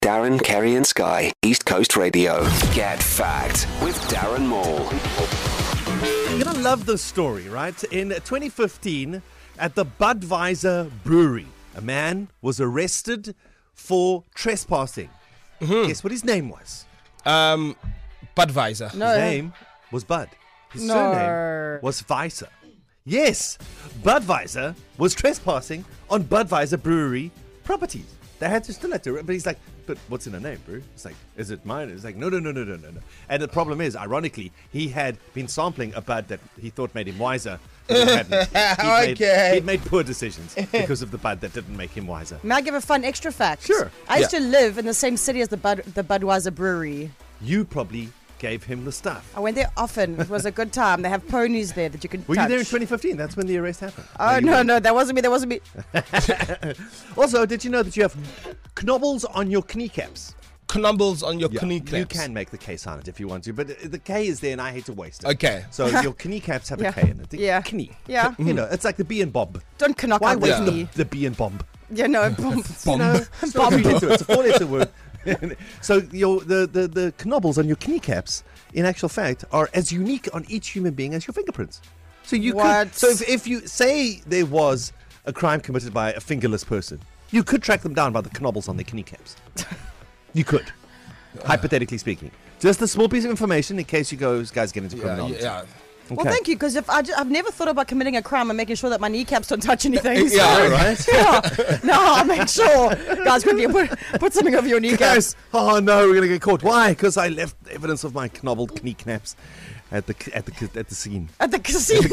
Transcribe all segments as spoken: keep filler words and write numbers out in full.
Darren, Kerry and Sky, East Coast Radio. Get Fact with Darren Moore. You're going to love this story, right? In twenty fifteen, at the Budweiser Brewery, a man was arrested for trespassing. Mm-hmm. Guess what his name was? Um, Budweiser. No. His name was Bud. His no. surname was Weiser. Yes, Budweiser was trespassing on Budweiser Brewery properties. They had to still had to, but he's like, but what's in a name, bro? It's like, is it mine? It's like, no, no, no, no, no, no, no. And the problem is, ironically, he had been sampling a bud that he thought made him wiser. But he hadn't. He'd, okay. made, he'd made poor decisions because of the bud that didn't make him wiser. May I give a fun extra fact? Sure. I used yeah. to live in the same city as the Bud, the Budweiser Brewery. You probably gave him the stuff. I went there often. It was a good time. They have ponies there that you can Were touch. you there in twenty fifteen? That's when the arrest happened. Oh, no, no, no, that wasn't me. That wasn't me. Also, did you know that you have knobbles on your kneecaps? Knobbles on your Yeah, kneecaps. you can make the K silent if you want to, but the K is there and I hate to waste it. Okay. So your kneecaps have Yeah. a K in it. The Yeah. Knee. Yeah. You know, it's like the B and Bob. Don't knock Why out waste the the, knee. the B and Bob? Yeah, no, bomb. You know, it's not read into it. It's a four-letter word. So your the, the, the knobbles on your kneecaps, in actual fact, are as unique on each human being as your fingerprints. So you What? could. So if, if you say there was a crime committed by a fingerless person, you could track them down by the knobbles on their kneecaps. You could, hypothetically speaking. Just a small piece of information in case you go, guys, get into Yeah, criminology. yeah. Well, thank you, because if I j- I've never thought about committing a crime and making sure that my kneecaps don't touch anything. So. Yeah, right. Yeah. No, I'll make sure. Guys, quickly put, put something over your kneecaps. Guys, oh no, we're gonna get caught. Why? Because I left evidence of my knobbled kneecaps at the at the at the scene. At the casino.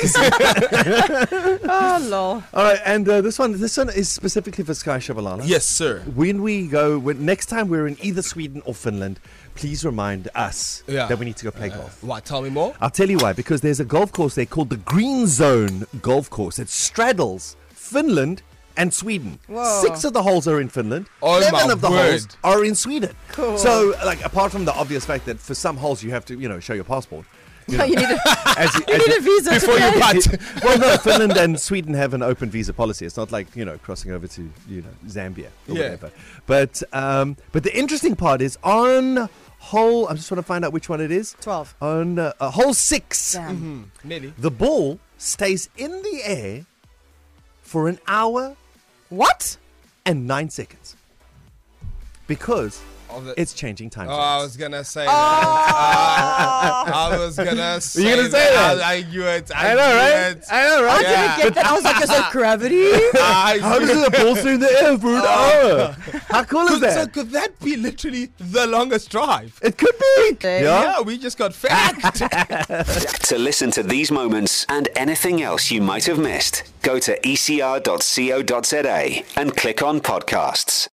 Oh, lol. All right, and uh, this one, this one is specifically for Sky Shabalala. Yes, sir. When we go, when, next time we're in either Sweden or Finland, please remind us Yeah. that we need to go play Uh, golf. what? Tell me more. I'll tell you why. Because there's a golf course there called the Green Zone Golf Course. It straddles Finland and Sweden. Whoa. Six of the holes are in Finland. Oh, Eleven my of the word. holes are in Sweden. Cool. So, like, apart from the obvious fact that for some holes you have to, you know, show your passport. You, know, You need a, as you, you as need a visa Before to you play. putt. well, no, Finland and Sweden have an open visa policy. It's not like, you know, crossing over to, you know, Zambia or Yeah. whatever. But um, but the interesting part is on hole, I'm just trying to find out which one it is. twelve. On uh, uh, hole six, Damn. Mm-hmm. Nearly. the ball stays in the air for an hour What? and nine seconds. Because Of the- it's changing time Oh, zones. I was gonna say that. Uh, I was gonna say You're gonna say that? I, I knew it. I, I know, knew right? It. I know, I right? Yeah. didn't get that. I was like, is it gravity? I How knew does the ball stay in the air for an hour? How cool is Could, so that? could that be literally the longest drive? It could be. Yeah. Yeah, we just got fact. To listen to these moments and anything else you might have missed, go to e c r dot co dot z a and click on podcasts.